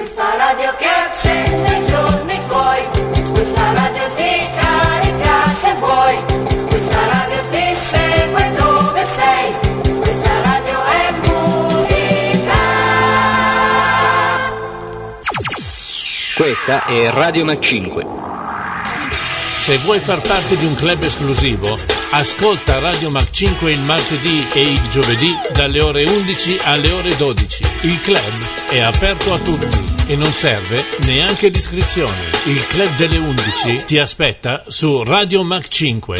Questa radio che accende i giorni tuoi, questa radio ti carica se vuoi, questa radio ti segue dove sei, questa radio è musica. Questa è Radio Mac 5. Se vuoi far parte di un club esclusivo, ascolta Radio Mac 5 il martedì e il giovedì dalle ore 11 alle ore 12. Il club è aperto a tutti e non serve neanche l'iscrizione. Il club delle 11 ti aspetta su Radio Mac 5.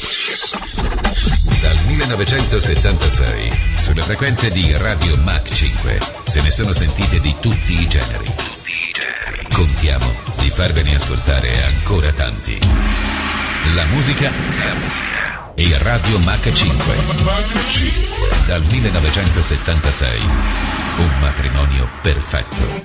Dal 1976, sulle frequenze di Radio Mac 5, se ne sono sentite di tutti i generi. Contiamo di farvene ascoltare ancora tanti. La musica e Radio Mac 5. Dal 1976, un matrimonio perfetto.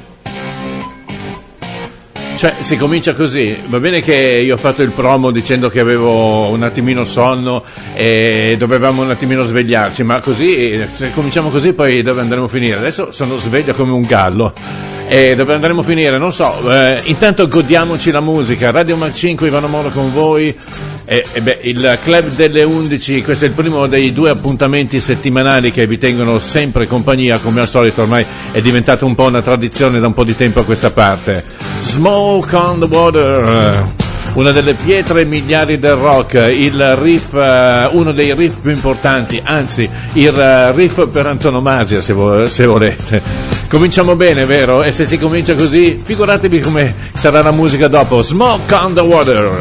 Cioè, si comincia così. Va bene che io ho fatto il promo dicendo che avevo un attimino sonno e dovevamo un attimino svegliarci, ma così, se cominciamo così, poi dove andremo a finire? Adesso sono sveglio come un gallo. E dove andremo a finire? Non so. Intanto godiamoci la musica. Radio Mac 5, Ivano Moro con voi. Il club delle 11, questo è il primo dei 2 appuntamenti settimanali che vi tengono sempre compagnia, come al solito. Ormai è diventato un po' una tradizione da un po' di tempo a questa parte. Smoke on the Water, una delle pietre miliari del rock, il riff, uno dei riff più importanti, anzi il riff per antonomasia, se volete. Cominciamo bene, vero? E se si comincia così, figuratevi come sarà la musica dopo. Smoke on the Water.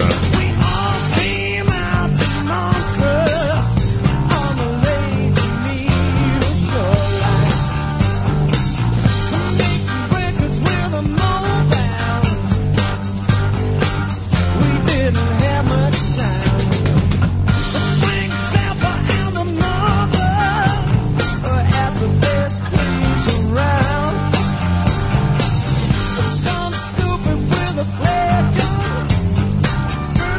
Some stupid with a flag gun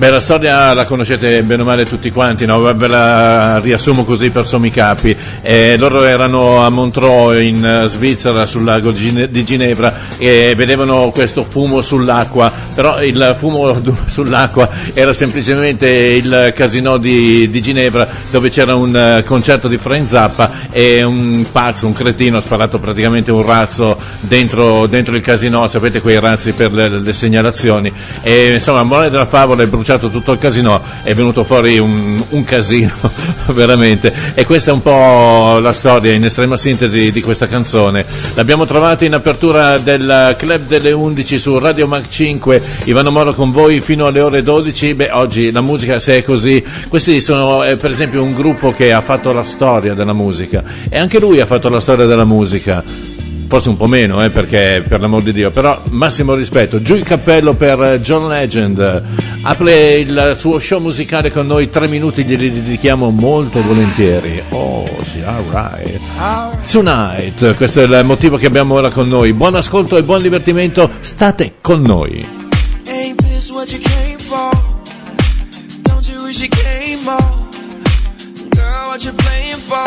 Beh, la storia la conoscete bene o male tutti quanti, no? Ve la riassumo così per sommi capi. Loro erano a Montreux in Svizzera sul lago di Ginevra e vedevano questo fumo sull'acqua, però il fumo sull'acqua era semplicemente il casino di Ginevra, dove c'era un concerto di Frank Zappa e un pazzo, un cretino ha sparato praticamente un razzo dentro il casino, sapete quei razzi per le segnalazioni, e insomma a morale della favola è bruciato tutto il casino, è venuto fuori un casino veramente, e questa è un po' la storia in estrema sintesi di questa canzone. L'abbiamo trovata in apertura del Club delle 11 su Radio Mac 5, Ivano Moro con voi fino alle ore 12. Beh, oggi la musica, se è così, questi sono per esempio un gruppo che ha fatto la storia della musica, e anche lui ha fatto la storia della musica, forse un po' meno, perché per l'amor di Dio, però massimo rispetto. Giù il cappello per John Legend, apre il suo show musicale con noi, 3 minuti glieli dedichiamo molto volentieri. Oh sì, alright, tonight, questo è il motivo che abbiamo ora con noi. Buon ascolto e buon divertimento, state con noi. Ain't this what you came for? Don't you wish you came more? Girl, what you playing for?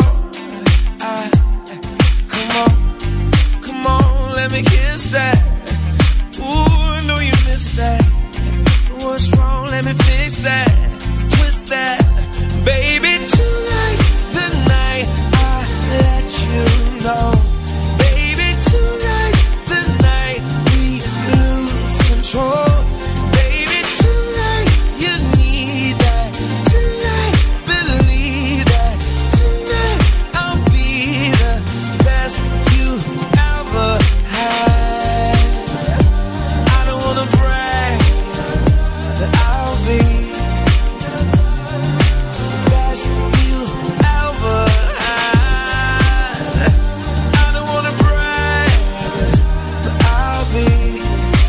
Come on, let me kiss that. Ooh, I know you missed that. What's wrong? Let me fix that. Twist that. Baby, tonight's the night I let you know. Baby, tonight's the night we lose control. Baby, tonight you need that. Tonight, believe that. Tonight I'll be the best you ever had. I don't wanna brag, but I'll be the best you ever had. I don't wanna brag, but I'll be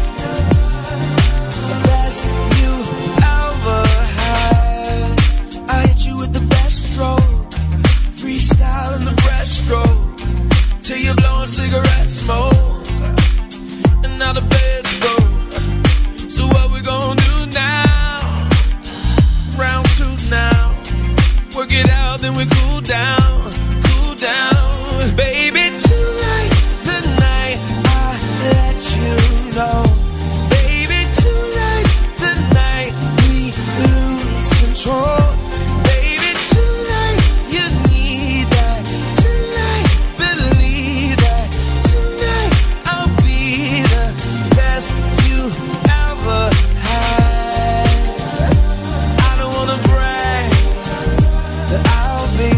the best you ever had. I hit you with the best stroke, freestyle in the breaststroke, till you're blowing cigarette smoke, and now the bed's broke. So what we gonna do now? Round 2 now. Work it out, then we cool down, cool down. Baby, tonight's the night I let you know. Baby, tonight's the night we lose control. Baby, tonight you need that. Tonight, believe that. Tonight I'll be the best you ever had. I don't wanna brag, but I'll be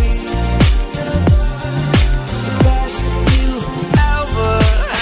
the best you ever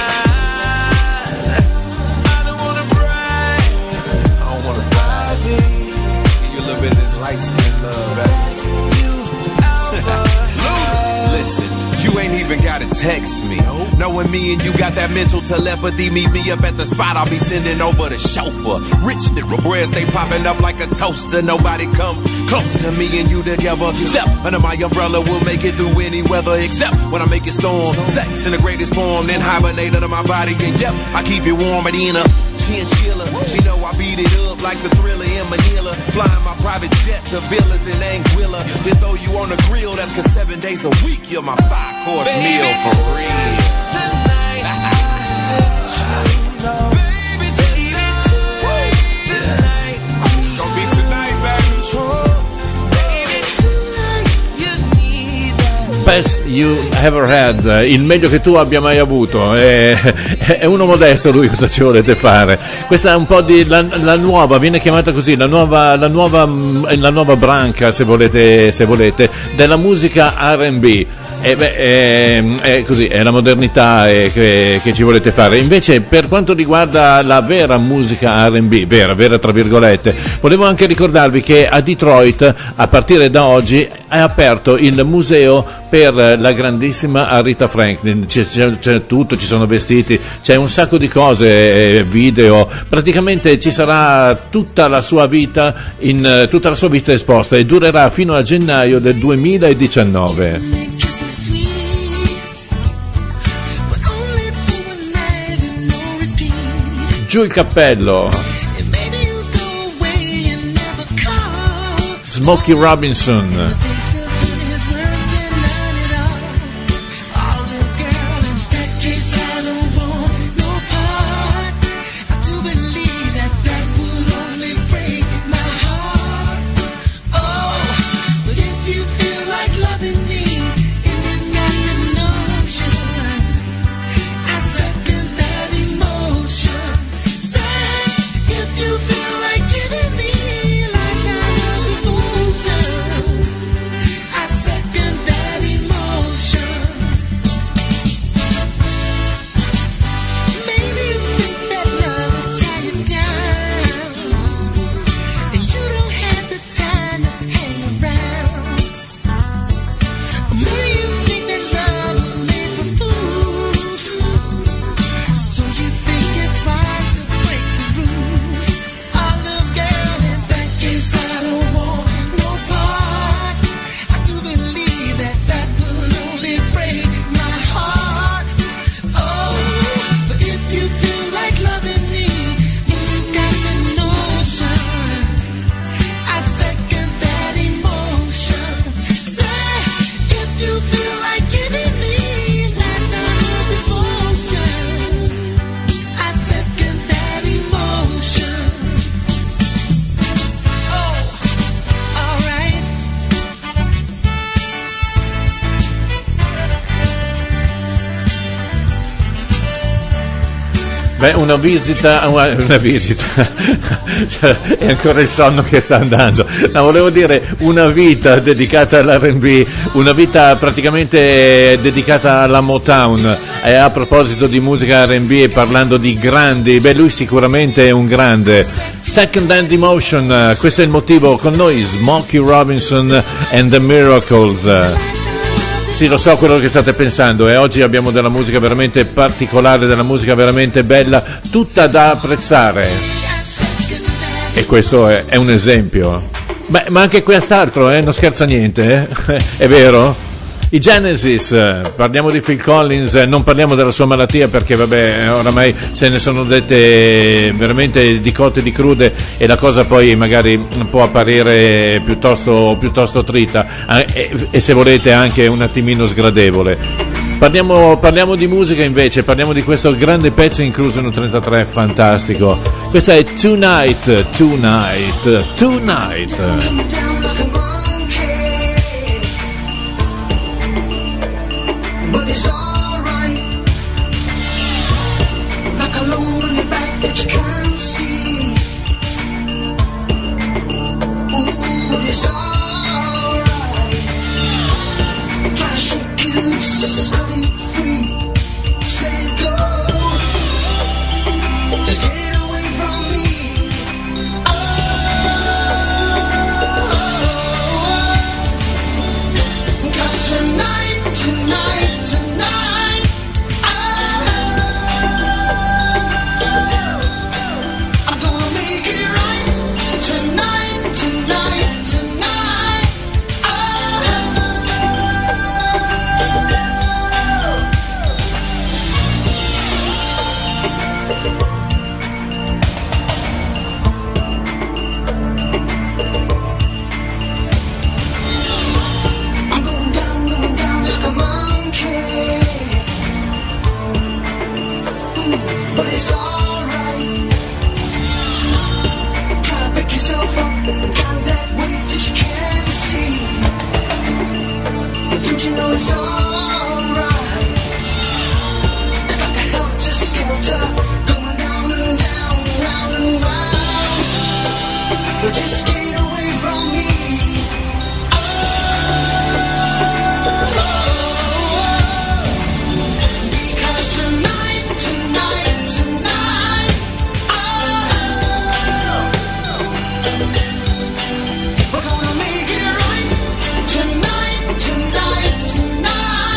had. I don't wanna brag, I'll be You a little bit of this light skin love, the right? best you ever had. Listen, you ain't even gotta text me. Knowing me and you got that mental telepathy, meet me up at the spot, I'll be sending over the chauffeur. Rich nigga, bread stay popping up like a toaster. Nobody come close to me and you together. Step under my umbrella, we'll make it through any weather, except when I make it storm. Sex in the greatest form, then hibernate under my body, and yep, I keep it warm at in a chinchilla. She know I beat it up like the Thriller in Manila. Flying my private jet to villas in Anguilla. Then throw you on the grill, that's 'cause 7 days a week you're my 5-course meal for real. The night I let you know. Baby, tonight, the night It's gonna be tonight, baby. control. Baby, tonight you need that. Best you ever had, il meglio che tu abbia mai avuto. È uno modesto lui, cosa ci volete fare? Questa è un po' di la nuova, viene chiamata così, la nuova branca, se volete, della musica R&B. È così, è la modernità che ci volete fare. Invece, per quanto riguarda la vera musica R&B, vera tra virgolette, volevo anche ricordarvi che a Detroit, a partire da oggi, è aperto il museo per la grandissima Aretha Franklin. C'è tutto, ci sono vestiti, c'è un sacco di cose, video, praticamente ci sarà tutta la sua vita esposta, e durerà fino a gennaio del 2019. Giù il cappello. Smokey Robinson. Beh, una visita, cioè, è ancora il sonno che sta andando. No, volevo dire una vita dedicata all'R&B, una vita praticamente dedicata alla Motown. E a proposito di musica R&B e parlando di grandi, beh, lui sicuramente è un grande. Second Hand Emotion, questo è il motivo, con noi Smokey Robinson and the Miracles. Sì, lo so quello che state pensando, e oggi abbiamo della musica veramente particolare, della musica veramente bella, tutta da apprezzare. E questo è un esempio. Beh, ma anche quest'altro, non scherza niente, è vero? I Genesis, parliamo di Phil Collins, non parliamo della sua malattia perché vabbè, oramai se ne sono dette veramente di cotte e di crude e la cosa poi magari può apparire piuttosto trita e se volete anche un attimino sgradevole. Parliamo di musica invece, parliamo di questo grande pezzo incluso in un 33 fantastico. Questa è Tonight. But it's alright, like a load on your back that you can't see. But it's alright, try to shake you loose, cut it free, just let it go, just get away from me. Cause tonight, I'm gonna make it right. Tonight, I'm going down like a monkey. But it's alright. Try to pick yourself up and carry that weight that you can't see. But don't you know it's alright? It's like a helter-skelter going down and down, round and round. But just get away from me. Because tonight, we're gonna make it right. Tonight,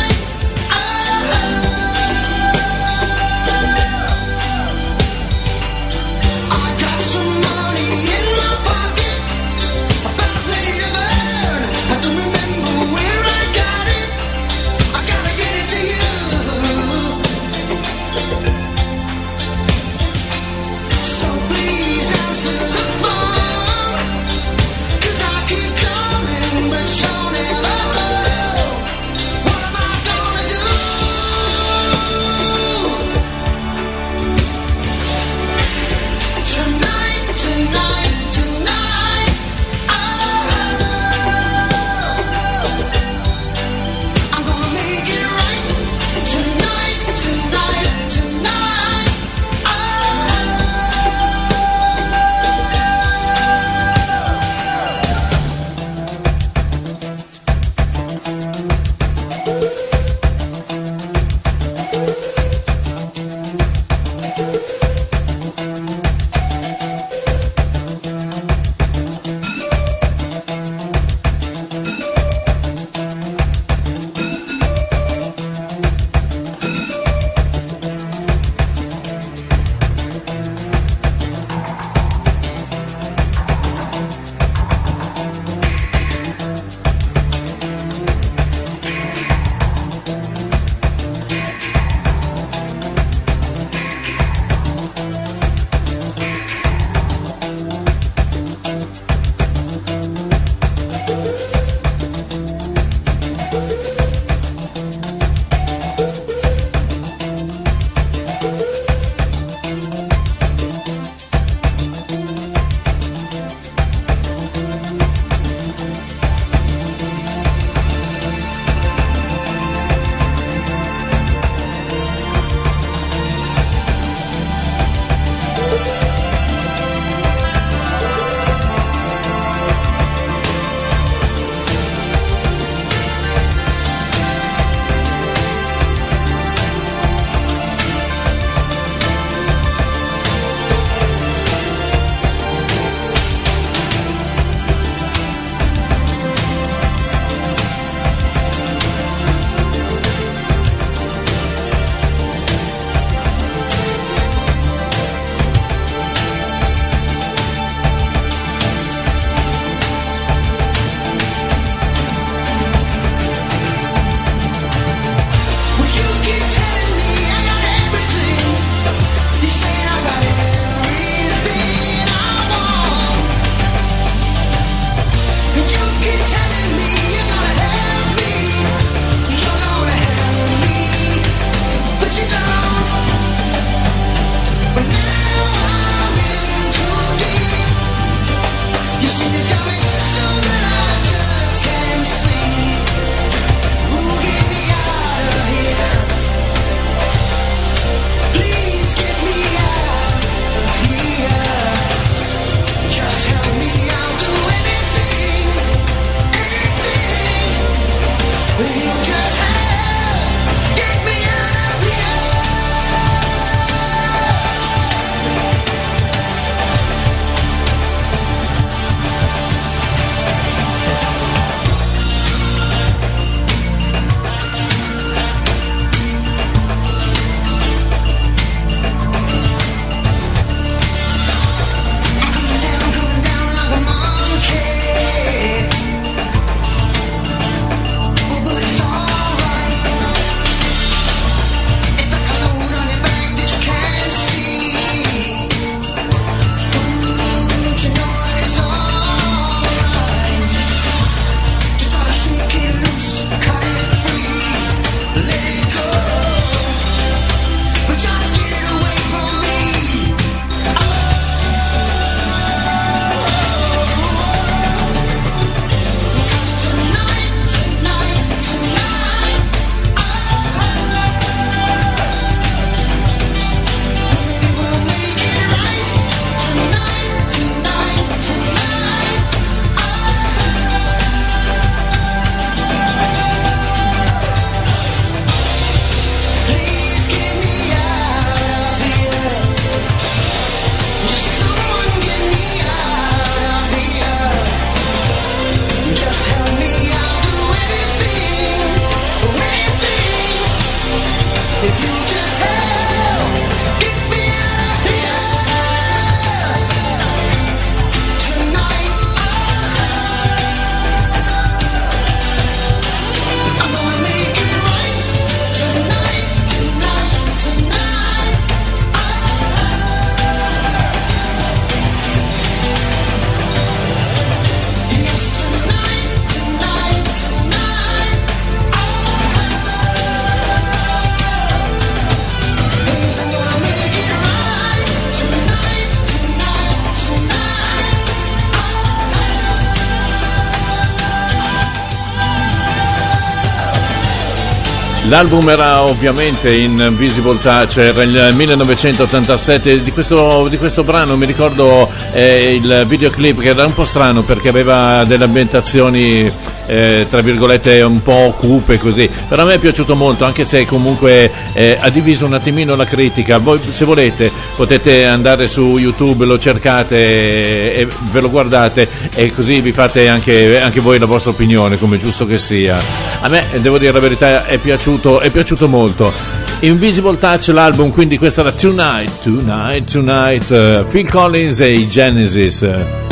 L'album era ovviamente in Visible Touch, era il 1987. Di questo brano mi ricordo il videoclip, che era un po' strano perché aveva delle ambientazioni tra virgolette un po' cupe così, però a me è piaciuto molto, anche se comunque ha diviso un attimino la critica. Voi, se volete, potete andare su YouTube, lo cercate e ve lo guardate, e così vi fate anche voi la vostra opinione, come giusto che sia. A me, devo dire la verità, è piaciuto molto. Invisible Touch l'album, quindi questa era Tonight, Phil Collins e i Genesis.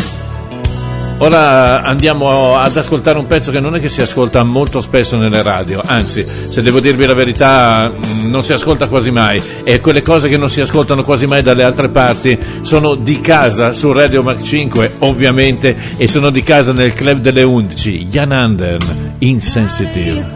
Ora andiamo ad ascoltare un pezzo che non è che si ascolta molto spesso nelle radio, anzi, se devo dirvi la verità, non si ascolta quasi mai, e quelle cose che non si ascoltano quasi mai dalle altre parti sono di casa su Radio Mach 5, ovviamente, e sono di casa nel club delle 11. Jan Anden, Insensitive.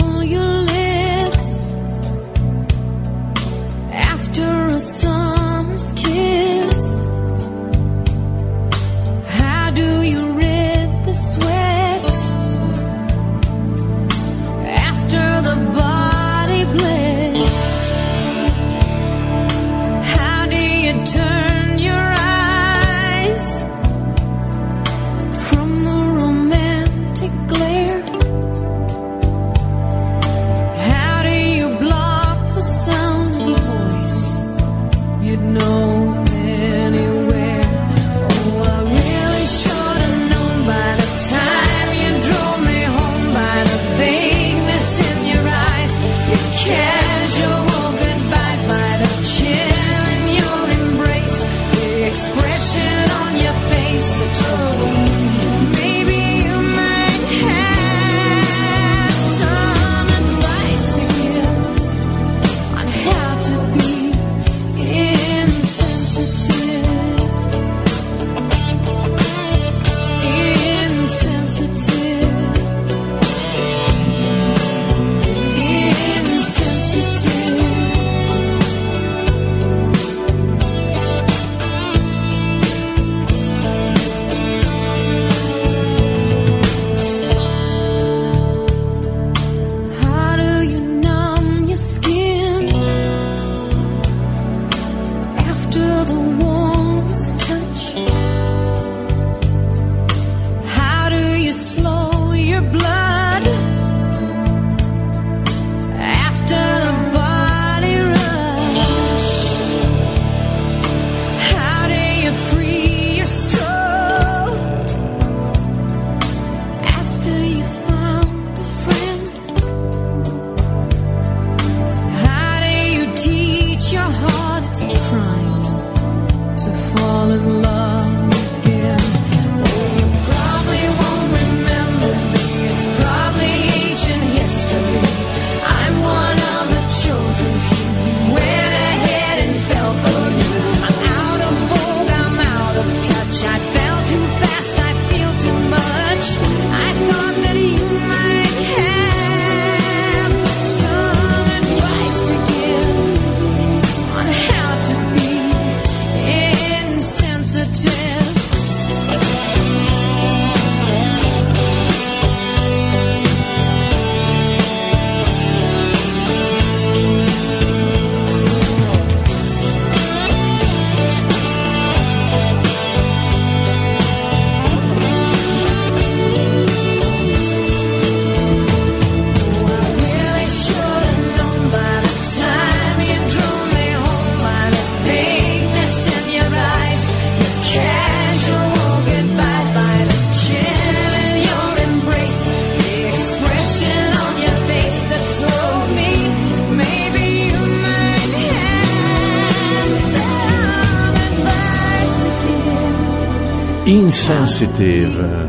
Insensitive.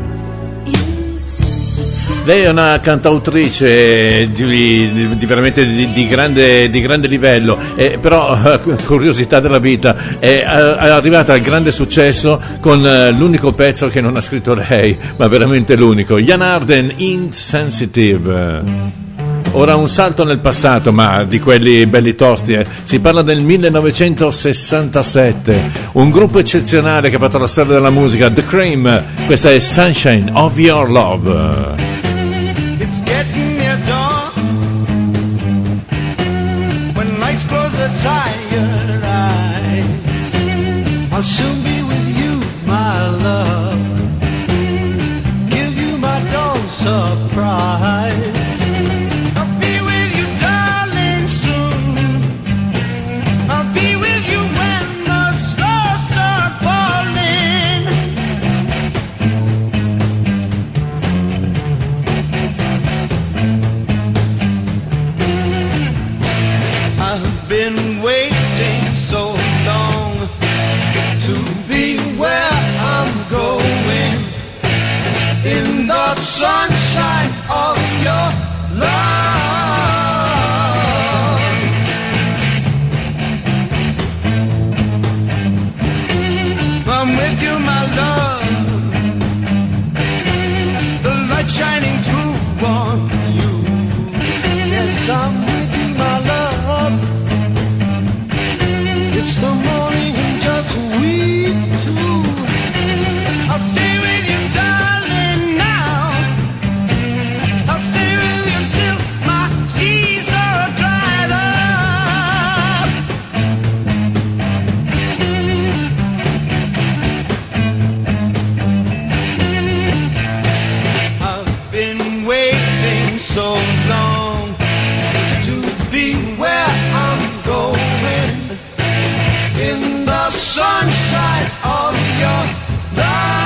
Lei è una cantautrice di veramente di grande livello, però curiosità della vita, è arrivata al grande successo con l'unico pezzo che non ha scritto lei, ma veramente l'unico, Jan Arden, Insensitive. Ora un salto nel passato, ma di quelli belli tosti. Si parla del 1967, un gruppo eccezionale che ha fatto la storia della musica, The Cream. Questa è Sunshine of Your Love. It's getting near dawn. I'll soon be with you, my love. Give you my dawn surprise. I'll be with you, darling, soon. I'll be with you when the stars start falling. I've been waiting so long to be where I'm going, in the sunshine of your love. I'm with you, my love, the light shining through on you. Yes, I'm with you, my love. It's the morning and just we two. I'll stay with you, darling, now. I'll stay with you till my seas are dried up. I've been waiting so long to be where I'm going, in the sunshine of your love.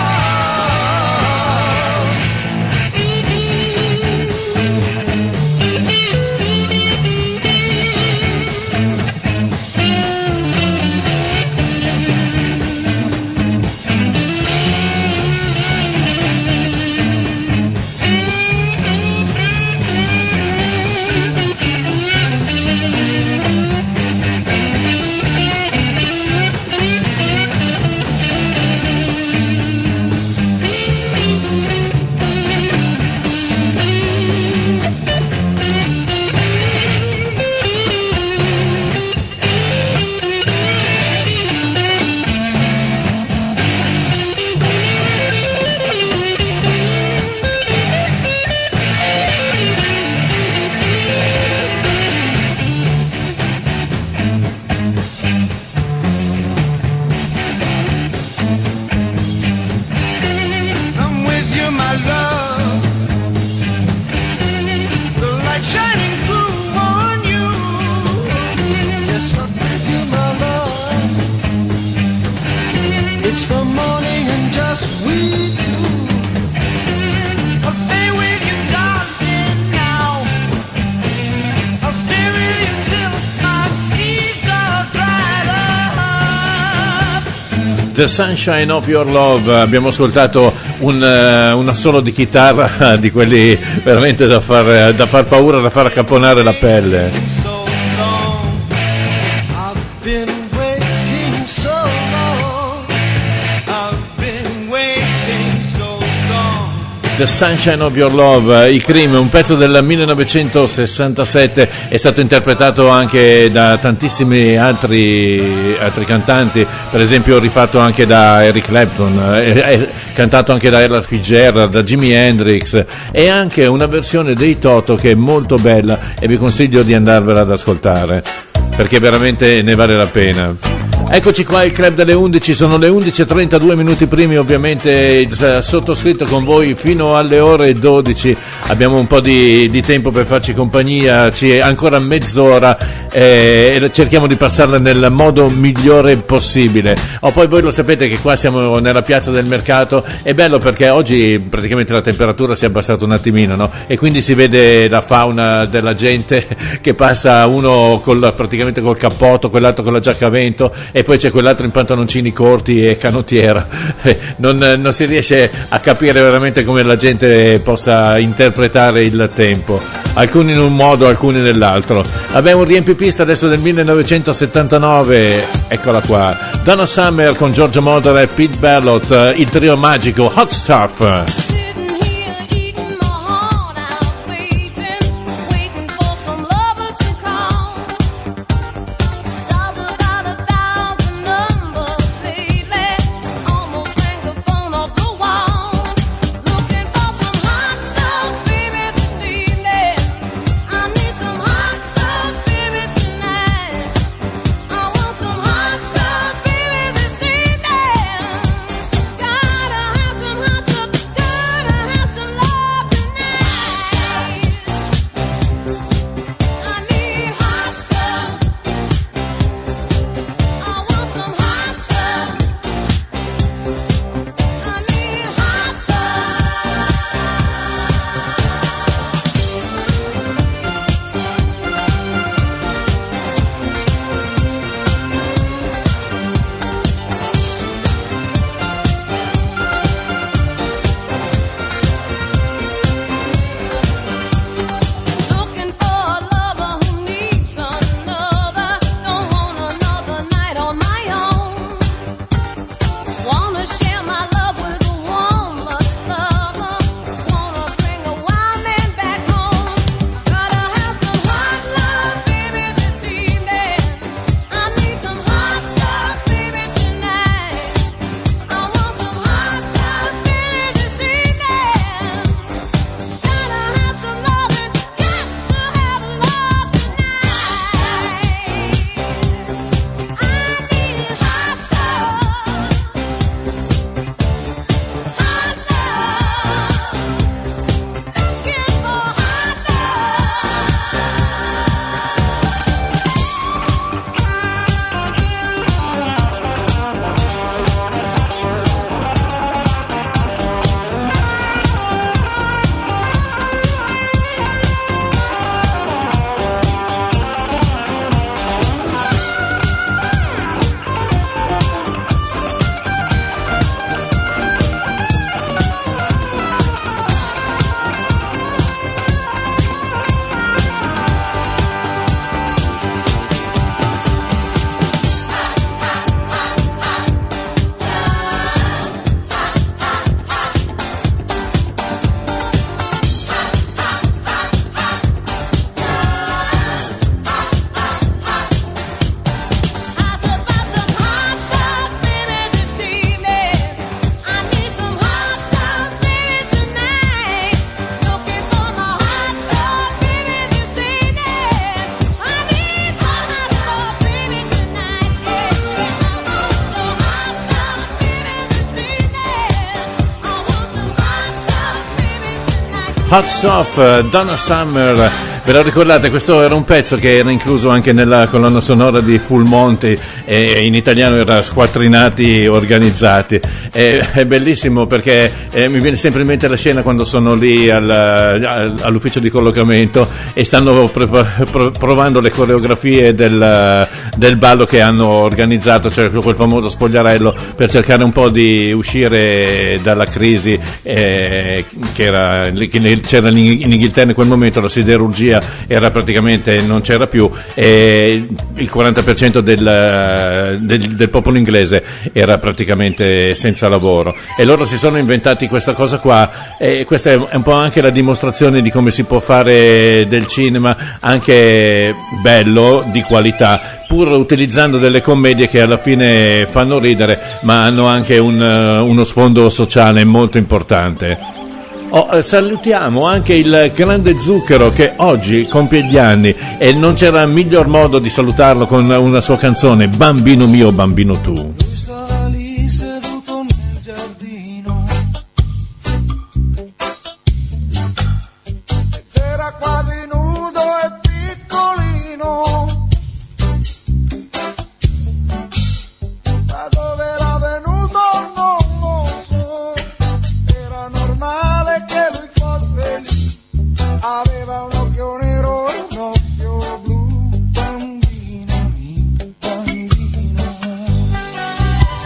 I'm with you, my love, the light shining through on you. Yes, I'm with you, my love. It's the morning and just we two. I'll stay with you, darling, now. I'll stay with you till my seas are dried up. The Sunshine of Your Love. Abbiamo ascoltato un assolo di chitarra di quelli veramente da far paura, da far accapponare la pelle. So long, I've been waiting so long. I've been waiting so long. The Sunshine of Your Love, i Cream, un pezzo del 1967, è stato interpretato anche da tantissimi altri cantanti, per esempio rifatto anche da Eric Clapton, è cantato anche da Ella Fitzgerald, da Jimi Hendrix, e anche una versione dei Toto che è molto bella e vi consiglio di andarvela ad ascoltare perché veramente ne vale la pena. Eccoci qua, il club delle 11, sono le 11:32 minuti primi, ovviamente il sottoscritto con voi fino alle ore 12, abbiamo un po' di tempo per farci compagnia, ancora mezz'ora e cerchiamo di passarla nel modo migliore possibile. Poi voi lo sapete che qua siamo nella piazza del mercato, è bello perché oggi praticamente la temperatura si è abbassata un attimino, no? E quindi si vede la fauna della gente che passa, uno praticamente col cappotto, quell'altro con la giacca a vento, e poi c'è quell'altro in pantaloncini corti e canottiera. Non si riesce a capire veramente come la gente possa interpretare il tempo, alcuni in un modo, alcuni nell'altro. Abbiamo un riempipista adesso del 1979, eccola qua, Donna Summer con Giorgio Moroder e Pete Bellotte, il trio magico Hot Stuff. This Hot Stuff, Donna Summer. Ve lo ricordate? Questo era un pezzo che era incluso anche nella colonna sonora di Full Monty, e in italiano era Squattrinati Organizzati. È bellissimo perché mi viene sempre in mente la scena quando sono lì all'ufficio di collocamento e stanno provando le coreografie del ballo che hanno organizzato, cioè quel famoso spogliarello, per cercare un po' di uscire dalla crisi che c'era in Inghilterra in quel momento. La siderurgia era praticamente, non c'era più, e il 40% del popolo inglese era praticamente senza lavoro, e loro si sono inventati questa cosa qua, e questa è un po' anche la dimostrazione di come si può fare del cinema anche bello, di qualità, pur utilizzando delle commedie che alla fine fanno ridere ma hanno anche uno sfondo sociale molto importante. Salutiamo anche il grande Zucchero che oggi compie gli anni, e non c'era miglior modo di salutarlo con una sua canzone, Bambino mio, bambino tu. Lui stava lì seduto nel giardino ed era quasi nudo e piccolino. Da dove era venuto non lo so, era normale che lui fosse lì, aveva un occhio nero e un occhio blu. Bambino mio, bambino.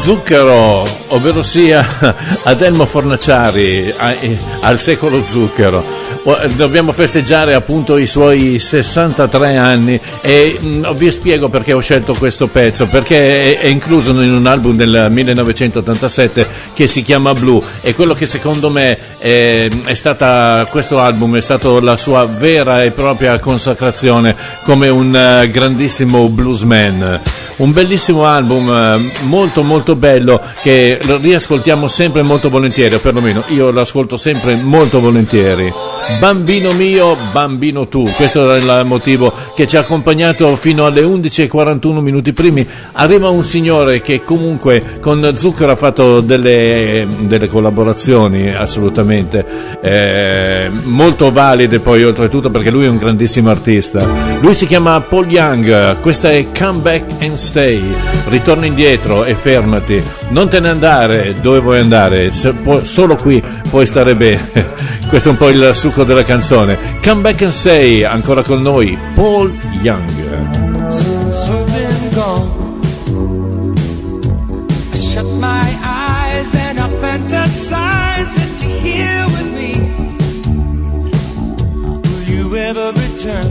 Zucchero, ovvero sia Adelmo Fornaciari, al secolo Zucchero. Dobbiamo festeggiare appunto i suoi 63 anni e vi spiego perché ho scelto questo pezzo, perché è incluso in un album del 1987 che si chiama Blue, e quello che secondo me è stata, questo album è stato la sua vera e propria consacrazione come un grandissimo bluesman. Un bellissimo album, molto molto bello, che lo riascoltiamo sempre molto volentieri, o perlomeno io lo ascolto sempre molto volentieri. Bambino mio, bambino tu, questo è il motivo che ci ha accompagnato fino alle 11:41 minuti primi. Arriva un signore che comunque con Zucchero ha fatto delle collaborazioni assolutamente molto valide, poi oltretutto perché lui è un grandissimo artista. Lui si chiama Paul Young, questa è Come Back and Stay, ritorna indietro e fermati, non te ne andare, dove vuoi andare, solo qui puoi stare bene. Questo è un po' il succo della canzone. Come Back and Stay, ancora con noi Paul Young. Since you've been gone, I shut my eyes and I fantasize that you're here with me. Will you ever return?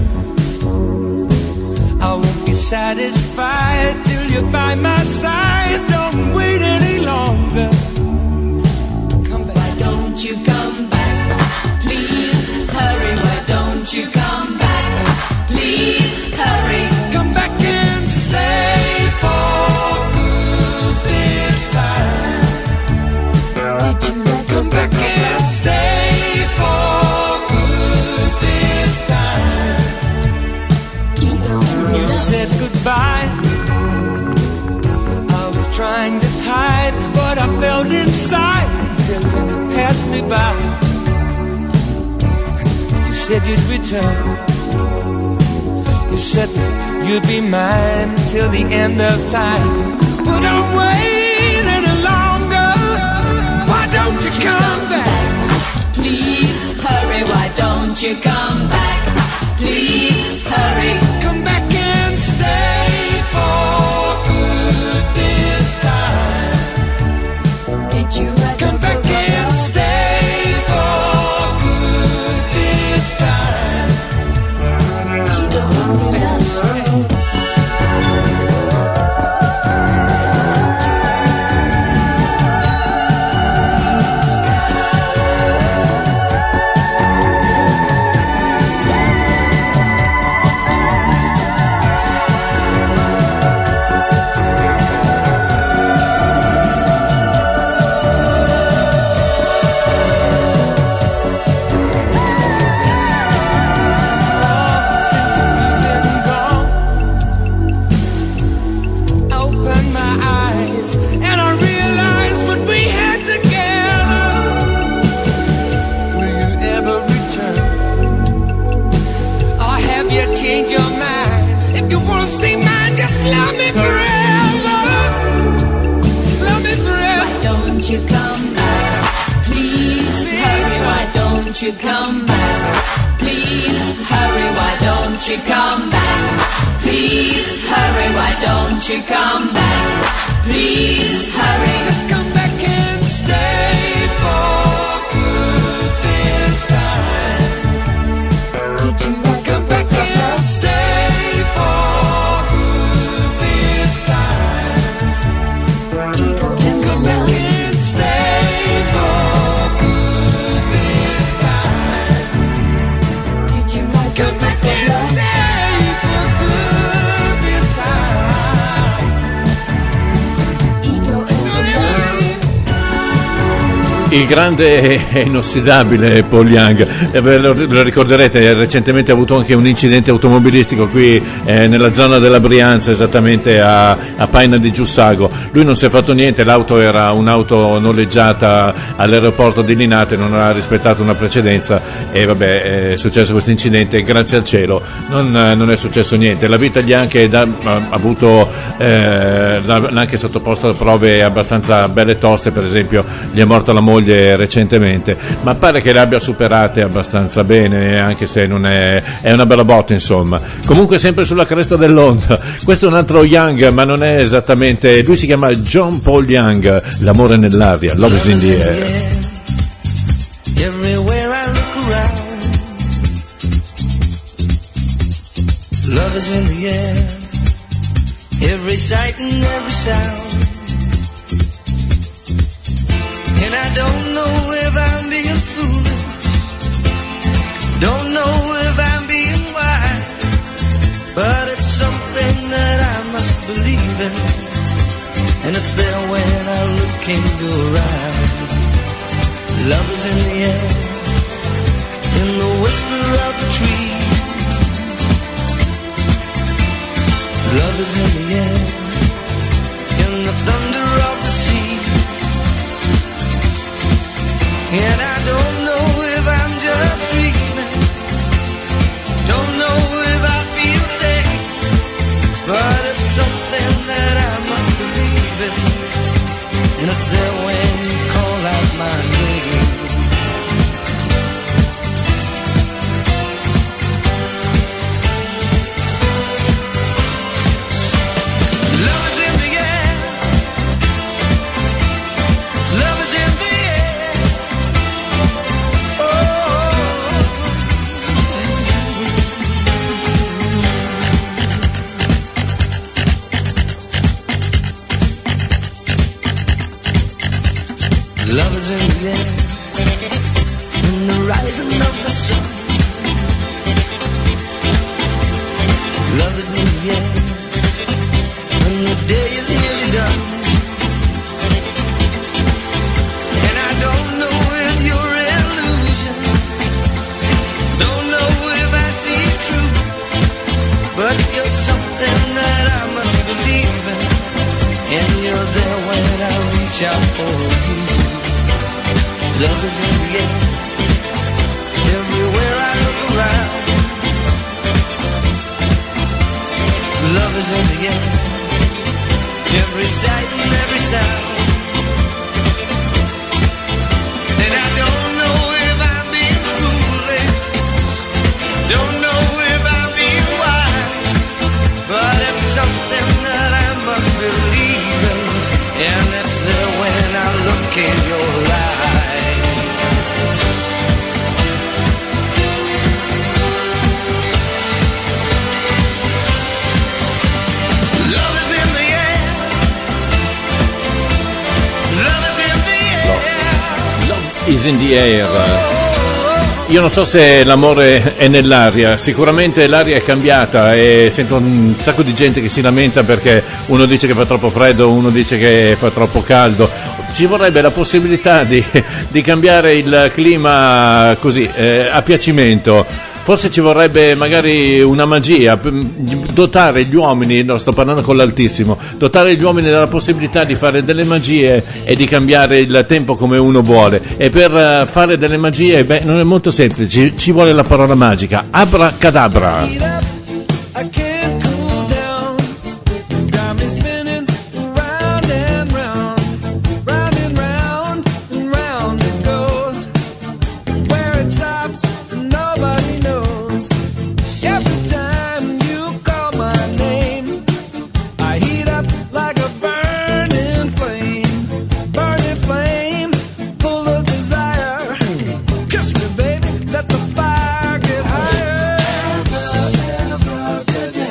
I won't be satisfied till you're by my side. Don't wait any longer. Come back. Why don't you come back? Please hurry, why don't you come back? Please hurry. Come back and stay for good this time. Did you ever Come back and stay for good this time. When you said goodbye, I was trying to hide what I felt inside till you passed me by. You said you'd return. You said you'd be mine till the end of time. But don't wait any longer. Why don't you come back? Please hurry, why don't you come back? Please hurry. Come back and stay for good this time. Did you ever Come back and stay for good this time. You don't understand. Change your mind. If you wanna stay mine, just love me forever. Love me forever. Why don't you come back? Please hurry, why don't you come back? Please hurry, why don't you come back? Please hurry, why don't you come back? Please hurry. Just come back and stay for good this time. Did you Come back and stay for good this time. Come back and stay for good this time. Did you Come back and stay for good this time. Don't ever leave. Il grande e inossidabile Paul Young, lo ricorderete, recentemente ha avuto anche un incidente automobilistico qui nella zona della Brianza, esattamente a Paina di Giussago. Lui non si è fatto niente, l'auto era un'auto noleggiata all'aeroporto di Linate, non ha rispettato una precedenza e vabbè, è successo questo incidente, grazie al cielo non è successo niente. La vita gli ha anche avuto l'ha anche sottoposto a prove abbastanza belle e toste, per esempio gli è morta la moglie moglie recentemente, ma pare che le abbia superate abbastanza bene, anche se non è una bella botta, insomma. Comunque sempre sulla cresta dell'onda. Questo è un altro Young, ma non è esattamente, lui si chiama John Paul Young, L'amore nell'aria, Love is in the air. Everywhere I look around, love is in the air. Every sight and every sound. And I don't know if I'm being foolish, don't know if I'm being wise, but it's something that I must believe in, and it's there when I look in your eyes. Love is in the air, in the whisper of the tree. Love is in the air, in the thunder of the sea. And I don't know if I'm just dreaming, don't know if I feel safe, but it's something that I must believe in, and it's there when you call out my name. Love is in the air, love is in the air. Love is in the air, in the rising of the sun. Love is in the air, when the day is nearly done. And I don't know if you're illusion, don't know if I see it true, but you're something that I must believe in, and you're there when I reach out for you. Love is in the air, everywhere I look around. Love is in the air, every sight and every sound. And I don't know if I'm being foolish, don't know if I'm being wise, but it's something that I must believe in, and it's there when I look in your eyes. Is in the air. Io non so se l'amore è nell'aria, sicuramente l'aria è cambiata e sento un sacco di gente che si lamenta perché uno dice che fa troppo freddo, uno dice che fa troppo caldo. Ci vorrebbe la possibilità di cambiare il clima così, a piacimento. Forse ci vorrebbe magari una magia, dotare gli uomini, no, sto parlando con l'Altissimo, dotare gli uomini della possibilità di fare delle magie e di cambiare il tempo come uno vuole. E per fare delle magie, non è molto semplice, ci vuole la parola magica, abracadabra. Let the fire get higher.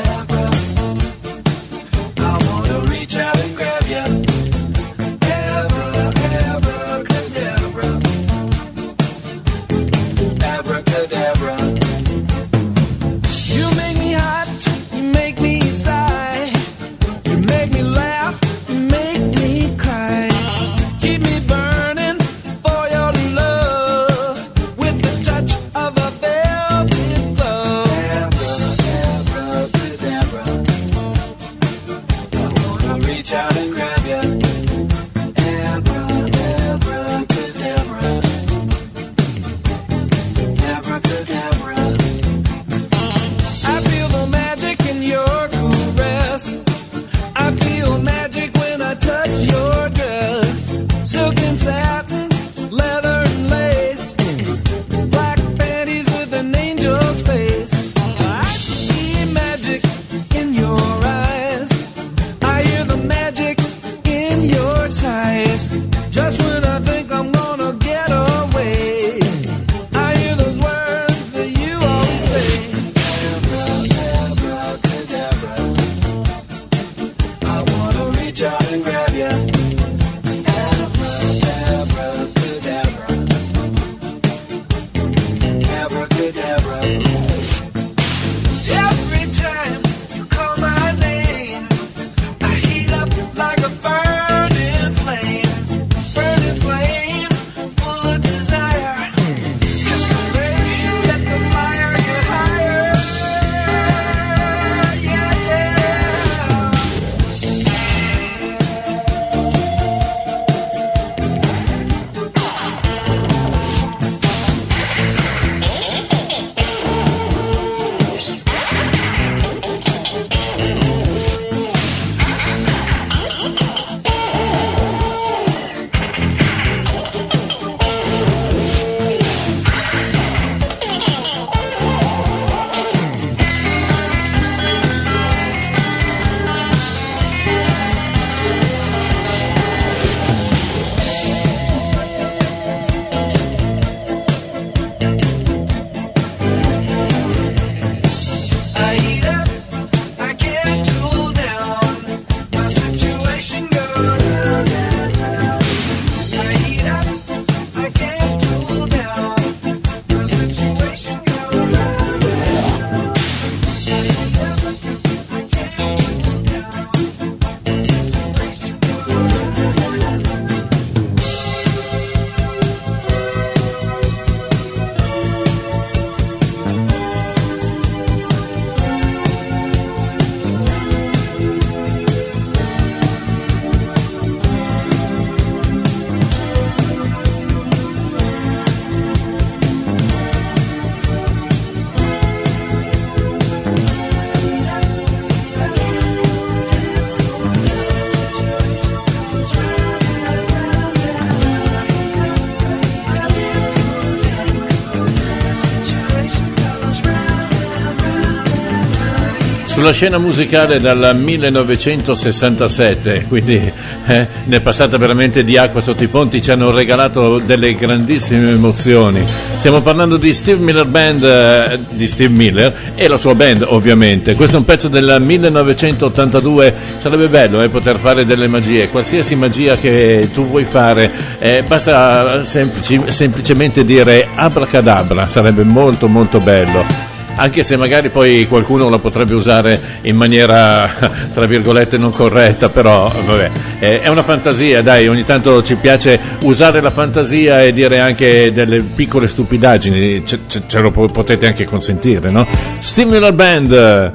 sulla scena musicale dal 1967, quindi ne è passata veramente di acqua sotto i ponti, ci hanno regalato delle grandissime emozioni. Stiamo parlando di Steve Miller Band, di Steve Miller e la sua band ovviamente. Questo è un pezzo del 1982, sarebbe bello poter fare delle magie, qualsiasi magia che tu vuoi fare, basta semplicemente dire abracadabra, sarebbe molto molto bello. Anche se magari poi qualcuno la potrebbe usare in maniera tra virgolette non corretta, però vabbè, è una fantasia, dai, ogni tanto ci piace usare la fantasia e dire anche delle piccole stupidaggini, ce lo potete anche consentire, no? Steve Miller Band.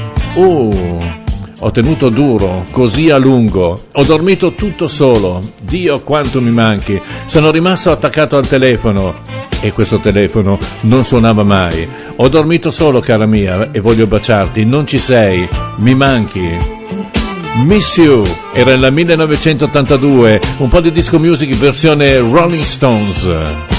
Ho tenuto duro, così a lungo, ho dormito tutto solo, Dio quanto mi manchi, sono rimasto attaccato al telefono e questo telefono non suonava mai, ho dormito solo cara mia e voglio baciarti, non ci sei, mi manchi. Miss You era nel 1982, un po' di disco music versione Rolling Stones.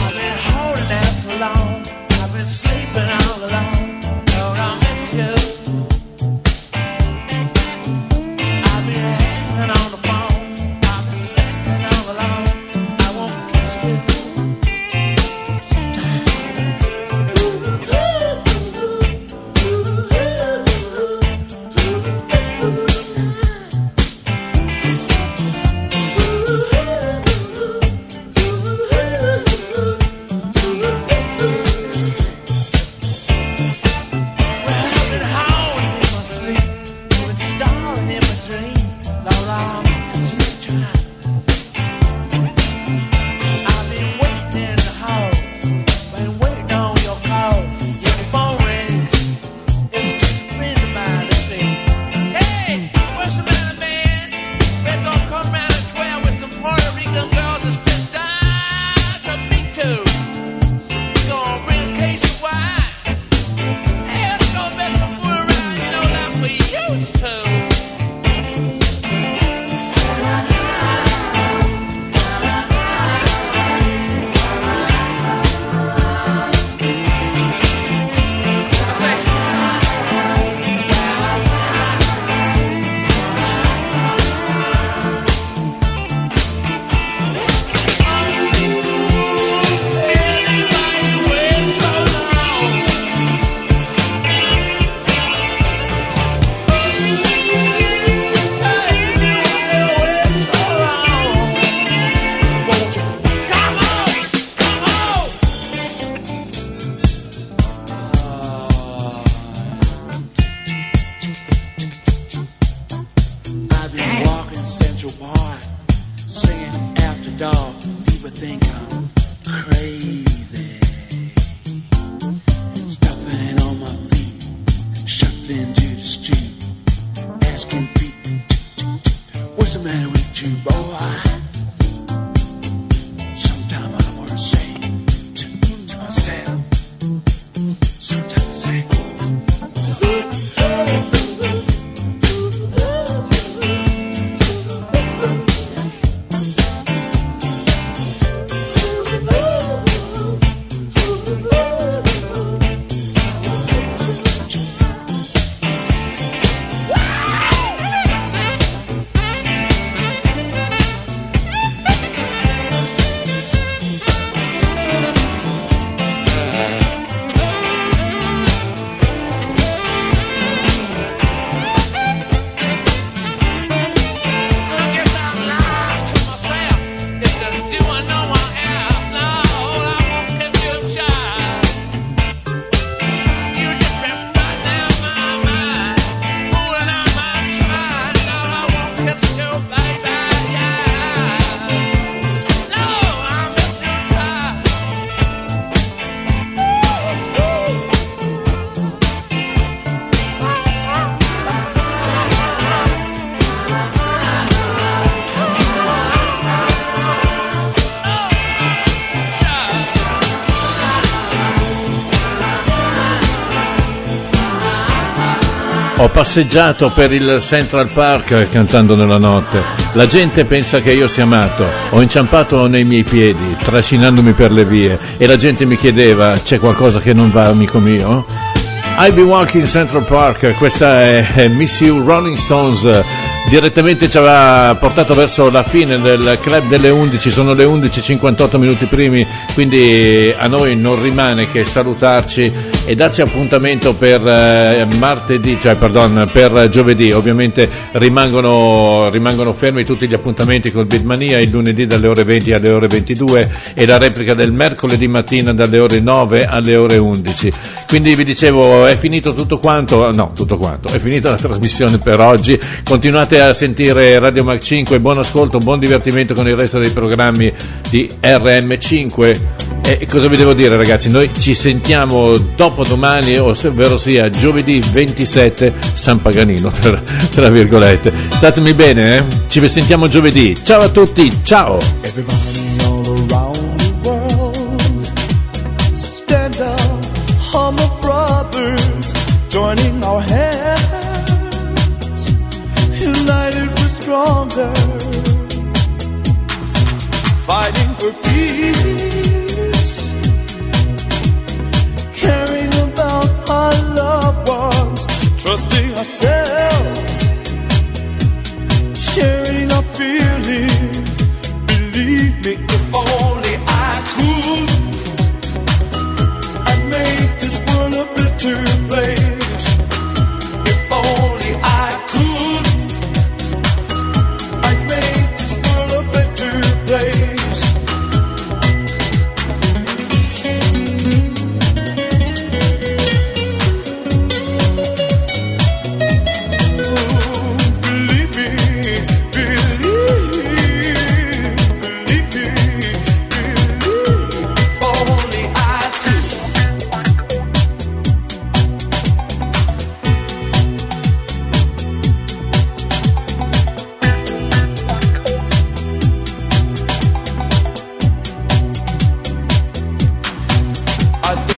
Ho passeggiato per il Central Park cantando nella notte. La gente pensa che io sia matto. Ho inciampato nei miei piedi, trascinandomi per le vie, e la gente mi chiedeva: c'è qualcosa che non va, amico mio? I'll Be Walking Central Park, questa è Miss You Rolling Stones, direttamente ci aveva portato verso la fine del club delle 11, sono le 11:58 minuti primi, quindi a noi non rimane che salutarci e darci appuntamento per per giovedì. Ovviamente rimangono fermi tutti gli appuntamenti col Beatmania, il lunedì dalle ore 20 alle ore 22 e la replica del mercoledì mattina dalle ore 9 alle ore 11. Quindi vi dicevo, è finito tutto quanto, è finita la trasmissione per oggi. Continuate a sentire Radio Mac 5, buon ascolto, buon divertimento con il resto dei programmi di RM5. E cosa vi devo dire, ragazzi? Noi ci sentiamo dopodomani, ovvero sia giovedì 27 San Paganino, tra virgolette. Statemi bene, Ci sentiamo giovedì. Ciao a tutti, ciao! Everybody